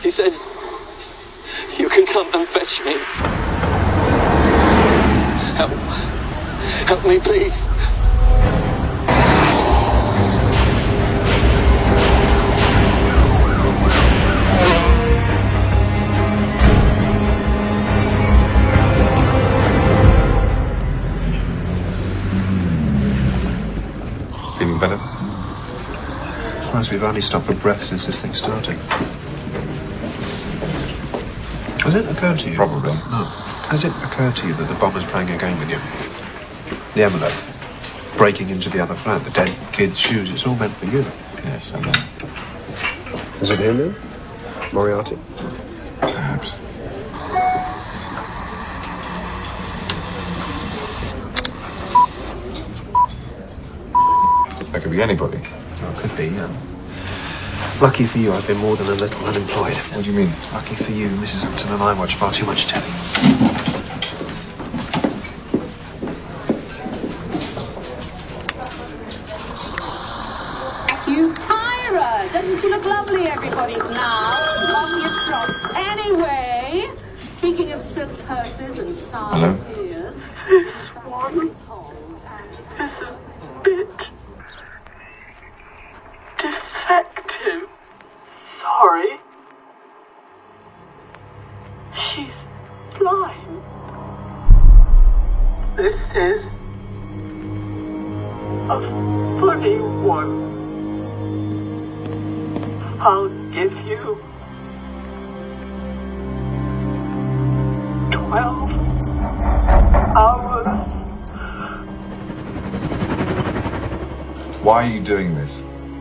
He says you can come and fetch me. Help me, please. Feeling better? I suppose we've only stopped for breath since this thing started. Has it occurred to you? Probably. No. Has it occurred to you that the bomber's playing a game with you? The envelope, breaking into the other flat, the dead kid's shoes, it's all meant for you. Yes, I know. Is it him then? Moriarty? Perhaps. That could be anybody. Oh, it could be, yeah. Lucky for you, I've been more than a little unemployed. What do you mean? Lucky for you, Mrs. Hudson and I watch far too much telly. Thank you, Tyra. Doesn't she look lovely, everybody? Now, lovely across. Anyway, speaking of silk purses and size ears, This one is a bit defective. Sorry. She's blind. This is a funny one. I'll give you 12 hours. Why are you doing this?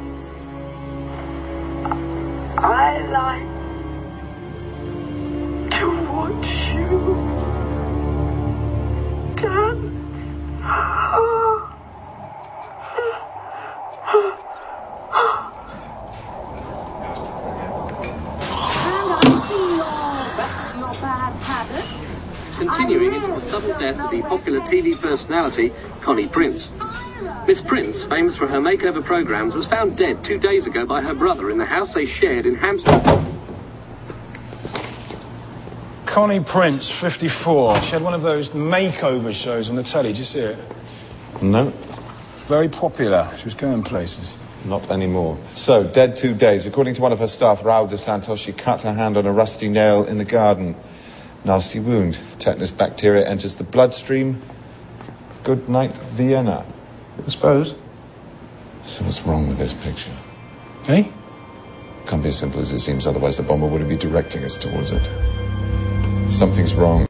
I like to watch you dance. Continuing into the sudden death of the popular TV personality Connie Prince. Miss Prince, famous for her makeover programs, was found dead 2 days ago by her brother in the house they shared in Hampstead. Connie Prince, 54. She had one of those makeover shows on the telly. Did you see it? No, Very popular. She was going places. not anymore. So, dead 2 days. According to one of her staff, Raul de Santos, she cut her hand on a rusty nail in the garden. Nasty wound. Tetanus bacteria enters the bloodstream. Good night, Vienna. I suppose. So what's wrong with this picture? Hey? Can't be as simple as it seems, otherwise the bomber wouldn't be directing us towards it. Something's wrong.